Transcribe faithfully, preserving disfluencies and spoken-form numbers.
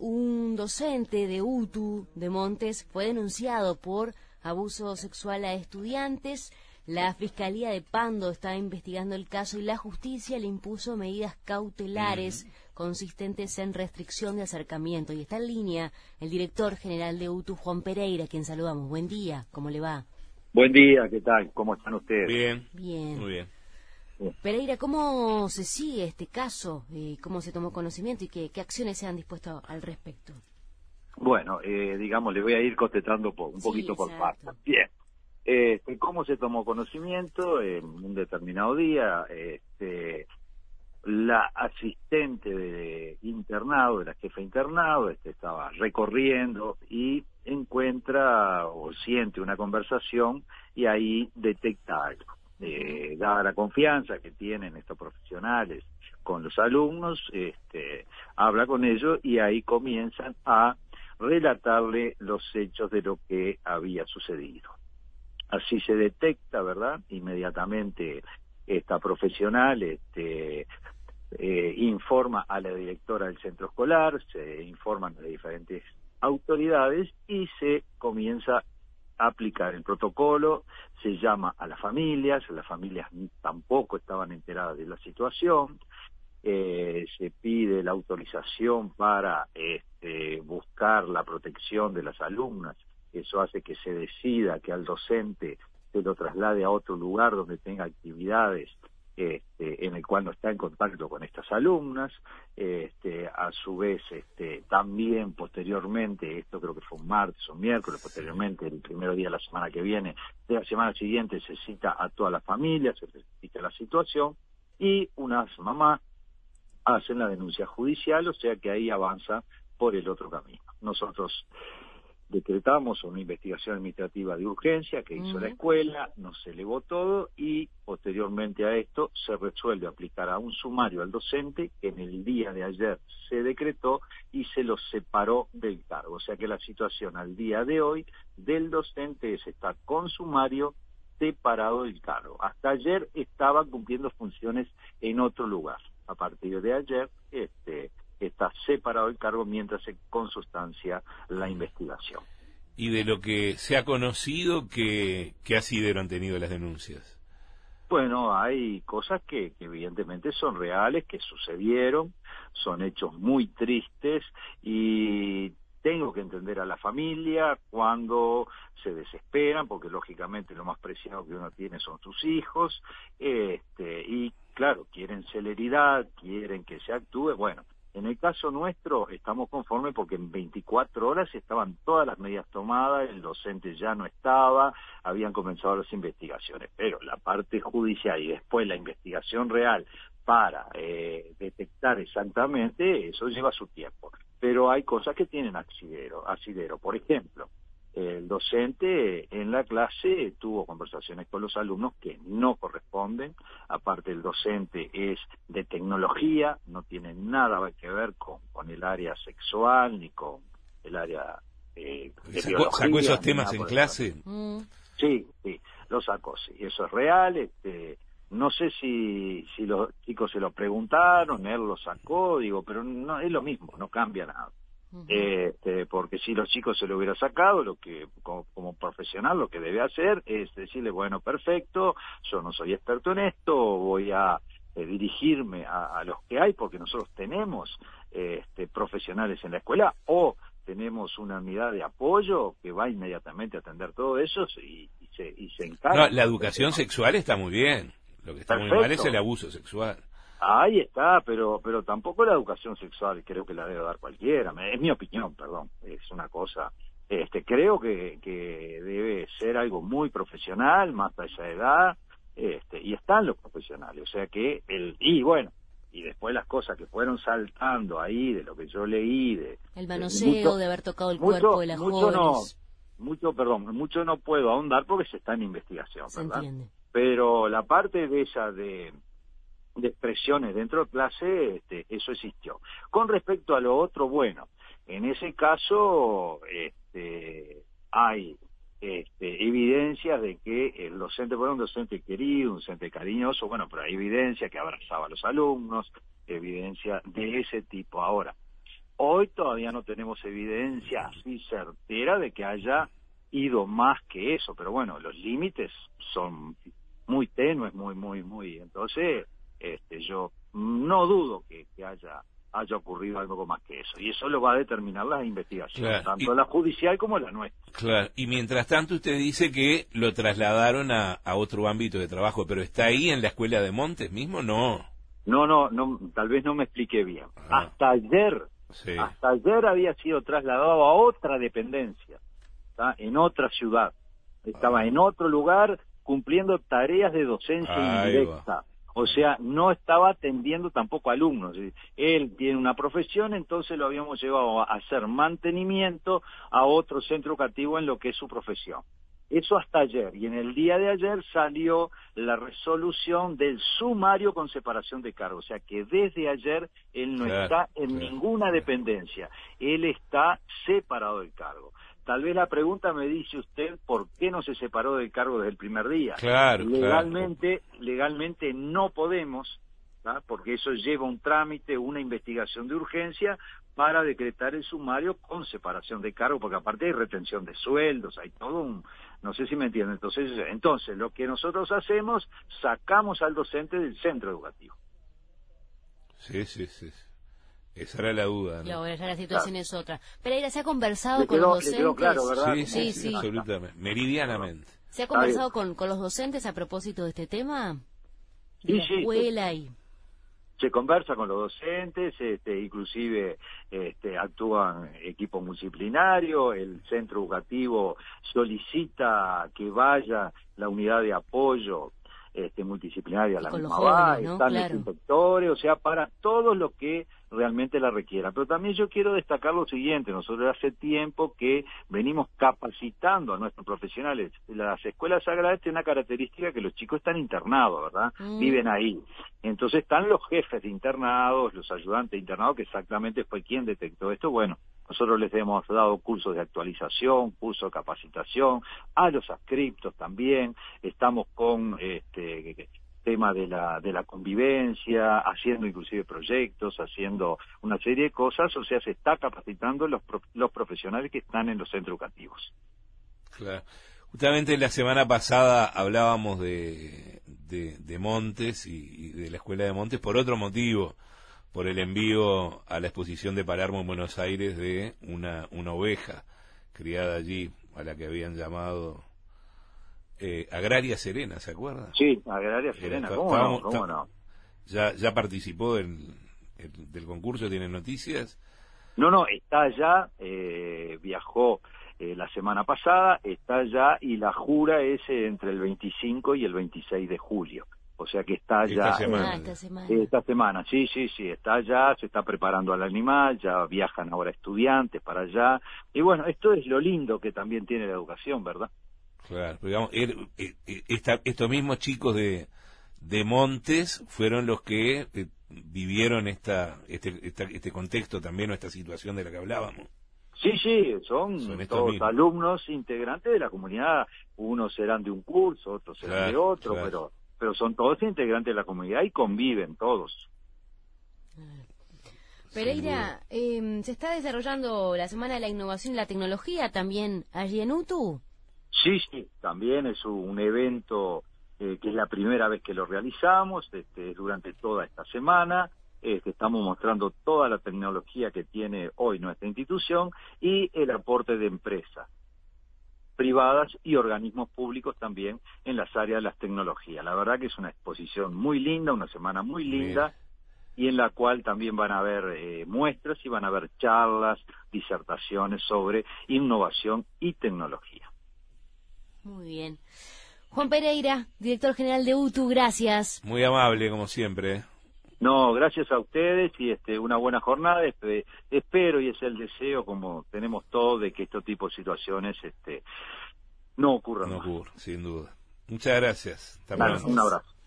un docente de U T U de Montes fue denunciado por abuso sexual a estudiantes. La Fiscalía de Pando está investigando el caso y la justicia le impuso medidas cautelares mm. consistentes en restricción de acercamiento. Y está en línea el director general de U T U, Juan Pereira, a quien saludamos. Buen día, ¿cómo le va? Buen día, ¿qué tal? ¿Cómo están ustedes? Bien, bien. Muy bien. Pereira, ¿cómo se sigue este caso? Eh, ¿Cómo se tomó conocimiento y qué, qué acciones se han dispuesto al respecto? Bueno, eh, digamos, le voy a ir contestando por, un sí, poquito por exacto. partes. Bien. Este, ¿Cómo se tomó conocimiento? En un determinado día, este, la asistente de internado, de la jefa de internado, este, estaba recorriendo y encuentra o siente una conversación y ahí detecta algo. Eh, dada la confianza que tienen estos profesionales con los alumnos, este, habla con ellos y ahí comienzan a relatarle los hechos de lo que había sucedido. Así se detecta, ¿verdad? Inmediatamente esta profesional este, eh, informa a la directora del centro escolar, se informan de diferentes autoridades y se comienza a aplicar el protocolo, se llama a las familias, las familias tampoco estaban enteradas de la situación, eh, se pide la autorización para este, buscar la protección de las alumnas. Eso hace que se decida que al docente se lo traslade a otro lugar donde tenga actividades este, en el cual no está en contacto con estas alumnas. Este, a su vez, este, también posteriormente, esto creo que fue un martes o un miércoles, posteriormente, el primer día de la semana que viene, de la semana siguiente se cita a todas las familias, se explica la situación y unas mamás hacen la denuncia judicial, o sea que ahí avanza por el otro camino. Nosotros decretamos una investigación administrativa de urgencia que hizo uh-huh. la escuela, nos elevó todo y posteriormente a esto se resuelve aplicar a un sumario al docente que en el día de ayer se decretó y se lo separó del cargo. O sea que la situación al día de hoy del docente es estar con sumario separado del cargo. Hasta ayer estaba cumpliendo funciones en otro lugar. A partir de ayer, este está separado el cargo mientras se consustancia la investigación. Y de lo que se ha conocido, ¿qué, qué asidero han tenido las denuncias? Bueno, hay cosas que, que evidentemente son reales, que sucedieron, son hechos muy tristes y tengo que entender a la familia cuando se desesperan, porque lógicamente lo más preciado que uno tiene son sus hijos, este, y claro, quieren celeridad, quieren que se actúe, bueno. En el caso nuestro estamos conformes porque en veinticuatro horas estaban todas las medidas tomadas, el docente ya no estaba, habían comenzado las investigaciones, pero la parte judicial y después la investigación real para eh, detectar exactamente, eso lleva su tiempo. Pero hay cosas que tienen asidero, asidero. Por ejemplo, el docente en la clase tuvo conversaciones con los alumnos que no corresponden, aparte el docente es de tecnología, no tiene nada que ver con, con el área sexual ni con el área eh, de ¿Sacó, biología. ¿Sacó esos temas en clase? Mm. Sí, sí, lo sacó, sí, eso es real, este, no sé si, si los chicos se lo preguntaron, él lo sacó, digo, pero no es lo mismo, no cambia nada. Uh-huh. Este, porque si los chicos se lo hubiera sacado, lo que como, como profesional lo que debe hacer es decirle, bueno, perfecto, yo no soy experto en esto, voy a eh, dirigirme a, a los que hay, porque nosotros tenemos eh, este, profesionales en la escuela o tenemos una unidad de apoyo que va inmediatamente a atender todo eso y, y, se, y se encarga. No, la educación sexual está muy bien, lo que está perfecto. Muy mal es el abuso sexual. Ahí está, pero pero tampoco la educación sexual creo que la debe dar cualquiera, es mi opinión, perdón, es una cosa, este creo que, que debe ser algo muy profesional, más a esa edad, este y están los profesionales, o sea que, el y bueno, y después las cosas que fueron saltando ahí, de lo que yo leí, de el manoseo, de, mucho, de haber tocado el mucho, cuerpo de las mucho jóvenes. No, mucho, perdón, mucho no puedo ahondar porque se está en investigación, Se ¿verdad? entiende. Pero la parte de esa de... de expresiones dentro de clase, este, eso existió. Con respecto a lo otro, bueno, en ese caso este, hay este, evidencias de que el docente fue un docente querido, un docente cariñoso, bueno, pero hay evidencia que abrazaba a los alumnos, evidencia de ese tipo. Ahora, hoy todavía no tenemos evidencia así certera de que haya ido más que eso, pero bueno, los límites son muy tenues, muy, muy, muy, entonces este, yo no dudo que, que haya haya ocurrido algo más que eso, y eso lo va a determinar la investigación, claro, tanto y, la judicial como la nuestra. Claro, y mientras tanto usted dice que lo trasladaron a, a otro ámbito de trabajo, pero ¿está ahí en la escuela de Montes mismo? No. No, no, no, tal vez no me expliqué bien. Ah, hasta ayer, sí. hasta ayer había sido trasladado a otra dependencia, ¿tá? En otra ciudad, estaba Ah. en otro lugar cumpliendo tareas de docencia Ahí indirecta. va. O sea, no estaba atendiendo tampoco alumnos. Él tiene una profesión, entonces lo habíamos llevado a hacer mantenimiento a otro centro educativo en lo que es su profesión. Eso hasta ayer. Y en el día de ayer salió la resolución del sumario con separación de cargo. O sea que desde ayer él no Claro, está en claro, ninguna claro. dependencia. Él está separado del cargo. Tal vez la pregunta me dice usted por qué no se separó del cargo desde el primer día. Claro, Legalmente, claro. legalmente no podemos, ¿tá? Porque eso lleva un trámite, una investigación de urgencia para decretar el sumario con separación de cargo, porque aparte hay retención de sueldos, hay todo un, no sé si me entienden. Entonces, entonces lo que nosotros hacemos, sacamos al docente del centro educativo. Sí, sí, sí. Esa era la duda, ¿no? Claro, ya la situación claro. es otra. Pereira, ¿se ha conversado Le con quedó, los docentes? le quedó claro, ¿verdad? Sí, sí, Sí, sí, sí. absolutamente. Meridianamente. ¿Se ha conversado con, con los docentes a propósito de este tema? De Sí, la sí, escuela y... Se conversa con los docentes, este, inclusive este, actúan equipos multidisciplinarios, el centro educativo solicita que vaya la unidad de apoyo este, multidisciplinaria a la con los misma va, jóvenes, ¿no? están Claro. los inspectores, o sea, para todo lo que realmente la requiera. Pero también yo quiero destacar lo siguiente, nosotros hace tiempo que venimos capacitando a nuestros profesionales. Las escuelas sagradas tienen una característica que los chicos están internados, ¿verdad? Mm. Viven ahí. Entonces están los jefes de internados, los ayudantes de internados, que exactamente fue quien detectó esto. Bueno, nosotros les hemos dado cursos de actualización, cursos de capacitación, a los adscriptos también, estamos con este tema de la de la convivencia, haciendo inclusive proyectos, haciendo una serie de cosas, o sea, se está capacitando los pro, los profesionales que están en los centros educativos. Claro. Justamente la semana pasada hablábamos de, de, de Montes y, y de la Escuela de Montes por otro motivo, por el envío a la exposición de Palermo en Buenos Aires de una, una oveja criada allí, a la que habían llamado eh, Agraria Serena, ¿se acuerda? Sí, Agraria Serena, Era, ¿cómo no? ¿Cómo no? ¿Ya, ya participó del, del concurso? ¿Tiene noticias? No, no, está allá, eh, viajó eh, la semana pasada, está allá y la jura es eh, entre el veinticinco y el veintiséis de julio. O sea que está Esta allá. semana. Ah, esta semana. Eh, esta semana, sí, sí, sí, está allá, se está preparando al animal, ya viajan ahora estudiantes para allá. Y bueno, esto es lo lindo que también tiene la educación, ¿verdad? Claro, digamos, er, er, esta, estos mismos chicos de, de Montes fueron los que eh, vivieron esta, este, esta, este contexto también, o esta situación de la que hablábamos. Sí, sí, son, Son todos mismos. alumnos integrantes de la comunidad. Unos serán de un curso, otros serán Claro, de otro, claro. pero pero son todos integrantes de la comunidad y conviven todos. Pereira, eh, ¿se está desarrollando la Semana de la Innovación y la Tecnología también allí en U T U? Sí, sí, también es un evento eh, que es la primera vez que lo realizamos, este, durante toda esta semana. Este, estamos mostrando toda la tecnología que tiene hoy nuestra institución y el aporte de empresas privadas y organismos públicos también en las áreas de las tecnologías. La verdad que es una exposición muy linda, una semana muy linda, Bien. y en la cual también van a haber eh, muestras y van a haber charlas, disertaciones sobre innovación y tecnología. Muy bien. Juan Pereira, director general de U T U, gracias. Muy amable, como siempre. No, gracias a ustedes y este, una buena jornada. Este, espero, y es el deseo, como tenemos todos, de que este tipo de situaciones este, no ocurran No más. ocurre, sin duda. Muchas gracias. Hasta Claro, pronto. un abrazo.